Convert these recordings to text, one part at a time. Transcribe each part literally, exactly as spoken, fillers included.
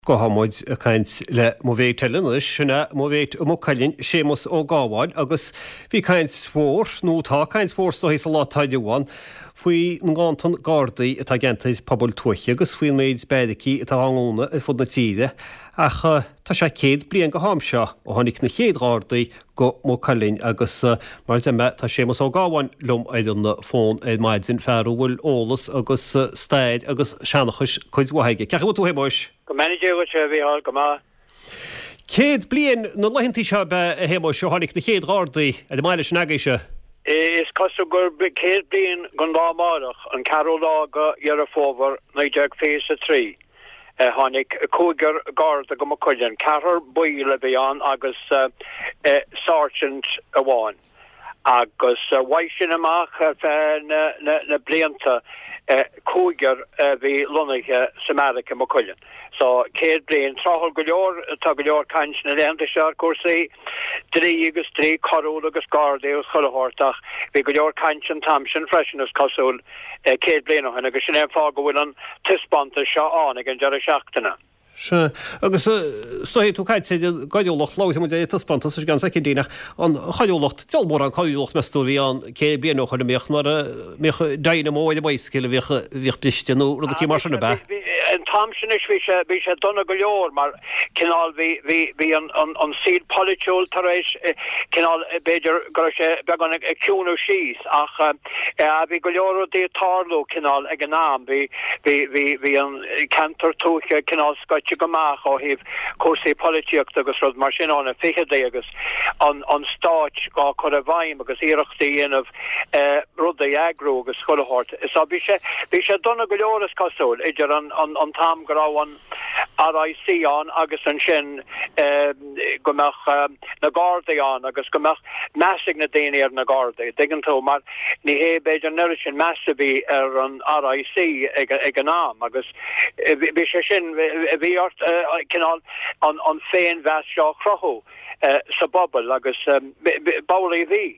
Go hamuid a caint le mo bhéh telenis sinna mo bhéh mo cailinn sémas ó gáháil agus bhí caint spór nó tá caint spór sto hís a lá taideháin faoi an gáintan Gardaí atá gentais pobl tuaiche agus faoin méid beideicí atá angóna i fud na tíide ach tá sé céad blion go hámseo ó tháinig na chéad Gardaí go mo cailinn agus mar me tá sémas ó gáháin lom éidir na fón é maididzin fearú bhfuil ólas agus staid agus seanachas chuid waige. Ceach tú hébois? Go manager go se bhí hall go má. Céad blion na leithintí seo be a hébois seo tháinig na chéad Gardaí a d maiile sin agéise? Is cosú gur céad blion gon lámárach an caró lága ar a fóbhar naideag fés a trí. Tháinig cúigear Garda go mo chuileann cethar buile bhí an agus sergeant a bháin. agus waisisin amach na na blianta cúigear bhí lonaiche Samarica mo chuileann. So céad blion trachol go leor tá go leor caint na leanta sear cuasaí trí agus trí corú agus Gardaí agus chulathirteach bhí go leor caint an tamsin freisin as cosúil céad blion ó agus sin é fá go bhfuil an tispanta seo an ag an deara seachtainna. Se agus stoí tú caiid sé gaiúlacht lá mu é taspanta is gan saici dínach an chaúlacht tealmór an chaúlacht meú bhí an cé blianú chuna méoch mar daine móid a bhaiscile bhíh blisteanú rud cí mar sinna be. An tamsin is bhí sé donna go leor mar cinál bhí an síd polúil tar éis cinál beidir go sé began ag ciúnú síos ach bhí go leor dé tarlú cinál ag an náam bhí an cantar túcha cinál scoite goach ó híh cuasaí políocht agus rud mar sin anna fichadé agus an stáit gá chu a bhaim agus iirechttaí inmh rud a eagrú agus chulathirte. Is bhí sé bhí sé donna go leor is cosúil idir an an tam goráhan R I C an agus an sin gomach na Gardaí an agus gomach measig na daine ar na Gardaí. Digan tú mar ní hé beidir nuiri sin measabí ar an R I C ag an náam agus bhí sé sin bhí ort cinál an féin bheas seo chrothú sa bobbal agus bálaí bhí.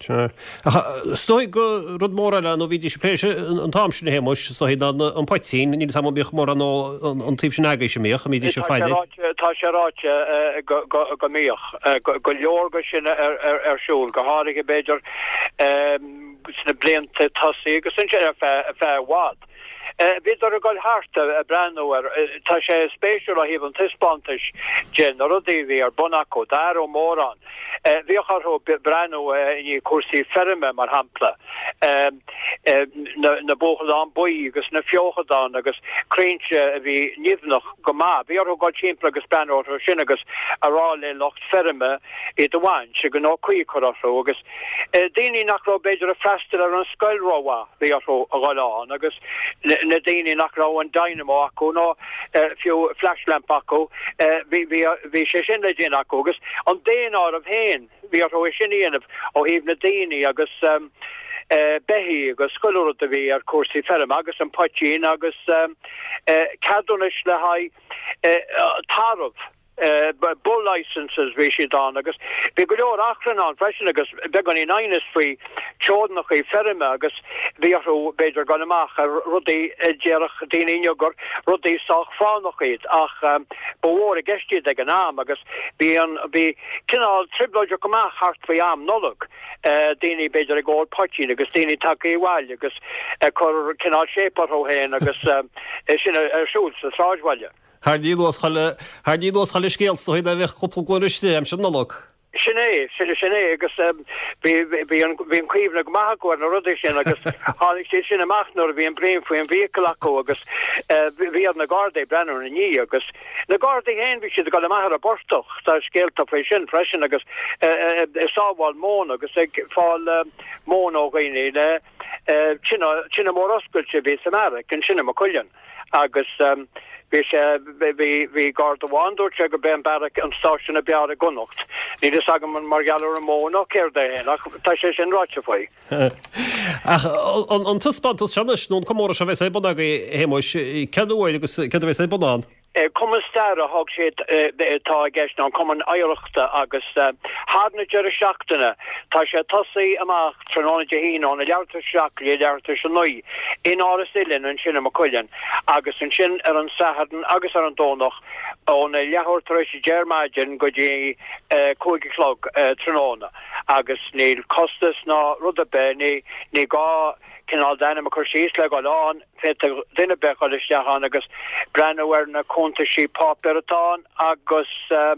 Stoi go rud mór le nó víidir pléise an tamsin hémos so hí an poitín, ní sam bích mór an an tíb sin agéisi méoch a míidir se fáide. Tá sé ráte go méoch go leor go sin arsúl go háige beidir sna blianta tasí agus sin sé fearhád. Bhíidir a gáil háart a breanúir tá sé spéisiúil a híh an tispáis gin a rudí bhí ar bunaú dar ó mórán. Bhíocharthú breanú í cuasaí ferime mar hampla na bóchad an buí agus na fiochadán agus crainte a bhí níomhnach go má. Bhí ar gáil timppla agus benúir sin agus ará le locht ferime i do bhain se go ná cuí chorathú agus daoine nachrá beidir a freistal ar an scoilróha bhí arthú a gáilán agus na daoine nachrá an dynamo acu ná fiú flashlamp acu bhí sé sin le déine acu agus an déana á a bhéin bhí ar sin íanamh ó híomh na daoine agus behí agus scoilúir a bhí ar cuasaí ferm agus an poitín agus cadúnis le haid tarmh bull licenses bhí si dá agus bhí go leor achran an freisin agus began í nainnis faoi teodnach í ferime agus bhí arú beidir gan amach ar rudaí dearach daoine gur rudaí sách fánach iad ach bhór a gceistíad ag an náam agus bhí an bhí cinál tribloidir go amach hart faoi am nolog daoine beidir a gáil poitín agus daoine take í bháil agus chur cinál séparthó héin agus sin arsúil sa sráidhhaile. Har díos chaile scéalsta a bheith cúpla glóiriste am sin nolog. Sinné sinné agus bhí an cuomhna go maithagóir na rudí sin agus hánig sé sin amachnúir bhí an bréim faoi an bhícail acu agus bhí na Gardaí brenn na ní agus na Gardaí héin bhí siad go le maithar a bortoch tá scéalta faoi sin freisin agus sábháil món agus ag fáil món ó ghaoine le sinna mór oscailte bhí Samaric an sinna mo chuileann agus bhí bhí Garda bháinúir te go ben barach an stáisiúna bear a gunacht. Ní is agam man mar gealar a móna céir é héin ach tá sé sin ráite faoi. An tuspátas seanna nó commóra se bheits é bunaga hémois ceúil agus ce bheits é bunán. Cuman star a hog sé tá gist ná cuman éireachta agus hána dear seachtainna tá sé tosaí amach tróna de híán a leabhar seach le leabhar se nuí in áras ilinn an sin am chuilean agus an sin ar an sahadan agus ar an dónach ón leabhar éis Germaidin go dtí cúigiglog tróna agus níl costas ná rudabe ní ní gá cinál déanam a chur síos le go lán fé duine beáil isteachán agus brennahar na conta sí páperatán agus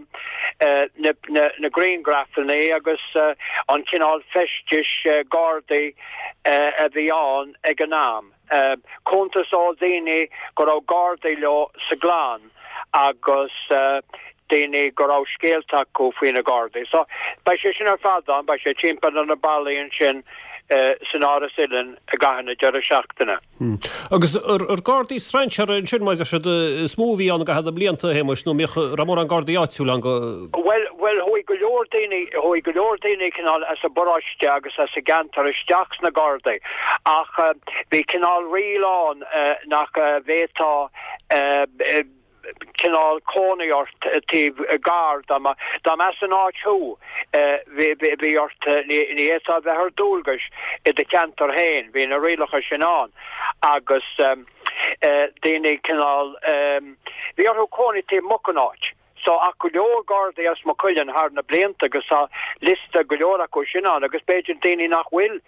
na greengraffaní agus an cinál festis gardaí a bhí an ag an náam. Contas á daoine go raibh gardaí leo sa gláán agus daoine go raibh scéalteach go faoin na gardaí. So ba sé sin ar fadán, ba sé timpeall an na bailíonn sin san áras ilinn a gahanna dear seachtainna. Agus ar gardaí straintear an sin maidide se smóhí an go head a blianta héimeis nó mé ramór an gardaí áitiúil an go Well well hoi go leor daoine hoi go leor daoine cinál as a boráiste agus as a gantar isteachs na gardaí ach bhí cinál riáin nach bhétá cinál cónaíart tí gar dam as an áitú bhí ort ní étá bheith ar dúlgas i de cantar héin bhí na rialacha sin an agus daoine cinál bhí ar cónaí tí mocanáit. So a go leor gardaí as mo chuileann thar na blianta agus a lista go leor acu sin an agus beidir daoine nach bhfuil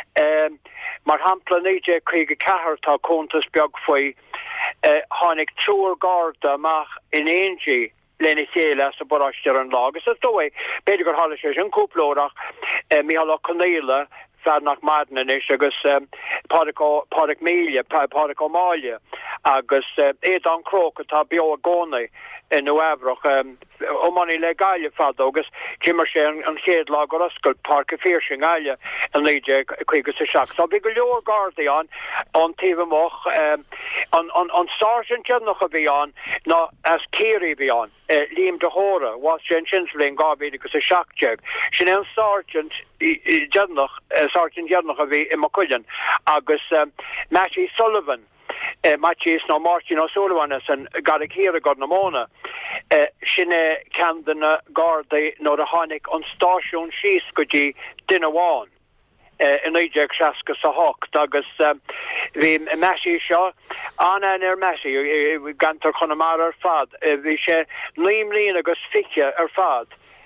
mar hampla níide chuige cethir tá contas beag faoi tháinig trúr garda amach in éonji lena chéile sa boráistear an lá agus is dói beidir gur hála sé sin cúplóireach míhall Connéile fear nach maidna is agus páric míle páric ó máile agus éad an cróca tá beo a gcónaí in nuabrach ómaní le gaile fad agus cimar sé an chéad lá go oscail parc a férsing gaile an níide chuige sa seach. So bhí go leor gardaí an an tíomach an sergeant nach a bhí an ná as céirí bhí an líam de hóra was sin sinslín gábíide agus a seachteag. Sin an sergeant deannach sergeant deannach a bhí i Macuileann agus Matty Sullivan Uh, Matches no Martin O'Sullivan and Garrick here got Namona. Uh, Shine Candana Garde no the Honic on station she's goji dinner one. In Ejek Shaska Sahok, Douglas, the Mashi Shaw, Anna and her Mashi, we Ganter Conamara or Fad, we share namely in August Figure or Fad.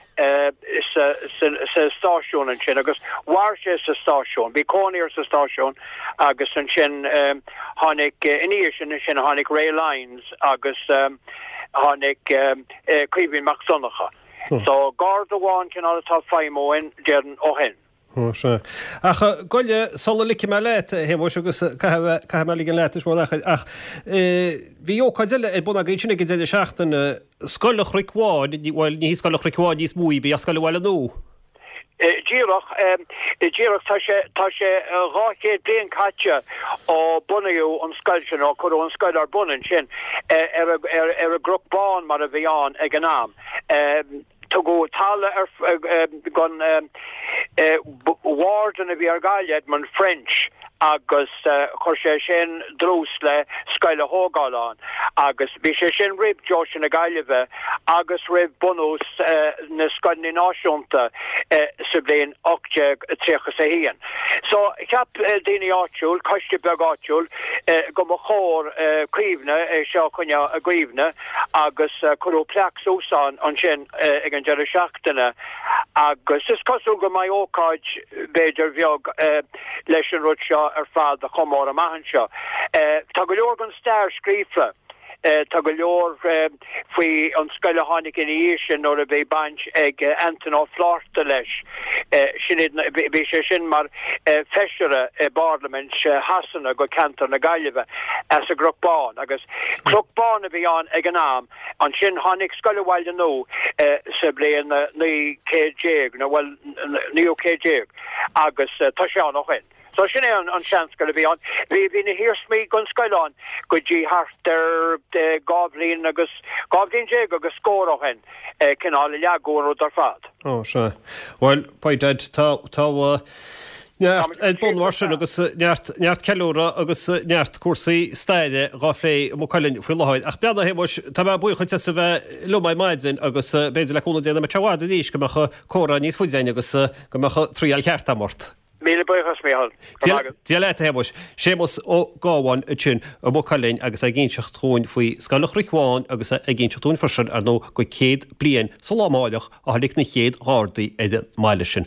sa stáisiún an sin agus war sé sa stáisiún bí cóíir sa stáisiún agus an sin tháinig iníir sin sin tháinig Ray Lines agus tháinig cuimhín mac sonnacha. So gard amháin cin atá féimóin dearan ó hin. Ach goile sola lici me leit héhs agus cai me ligin leitis má ach bhí óáile é buna gé sinna gé seachtain scoilech riháid bhil ní scoilech riháid níos múí bí a scoil bhile nó. Díireach díireach tá sé tá sé ráché blion caite ó bunaú an scoil sin ó chu an scoil ar bunan sin ar a grupbán mar a bhí an ag an náam. To go tala er gon warden of Yargaliad man French agus chorse sin drús le scoile hógáán agus bhí sé sin rib Josh na Gaileve agus rib bonús na scoilní náisiúnta sa bblion ochte tríocha sa hían. So ceap daoine áitiúil, coiste beag áitiúil go mo chóir cuimhne seo chunne a gcuimhne agus churú pleach úsán an sin ag an deire seachtainna agus is cosú go mai ócáid beidir bheag leis an rud seo ar fad a chomór a mahan seo. Tá go leor gan stair scrífa tá go leor faoi an scoile tháinig in ísin nó a bheith baint ag Anton ó Florta leis bhí sé sin mar feisire Parliament hasanna go cantar na Gaileve as a grupbán agus grupbán a bhí an ag an náam an sin tháinig scoile bhhaile nó sa blion ní cééag nó bhfuil níú cééag agus tá sé an nach hin. So sin an an chance go bhí an bhí hí na hirsmí gon scoilán go dtí hartar de gáblín agus gáblín sé agus scóra hen cinál leagúir ar fad. Ó se. Well, pointed tá tá Neart ed bonhar sin agus neart ceúra agus neart cuasaí staide gáflé mo callinn fuil leáid. Ach beanna hémos tá buchaid sa bheith lumid maidin agus beidir leúna déanana me tehád a díos go mecha córa níos fuidein agus go mecha tríal cheart amort. Míle buchas méhall. Dialeit hémos sémos ó gáháin a tún a mo callinn agus a ggéintseach trún faoi scalach riháin agus a ggéintseach trún farsin ar nó go céad blian sa lámáileach a halik na chéad gádaí idir meile sin.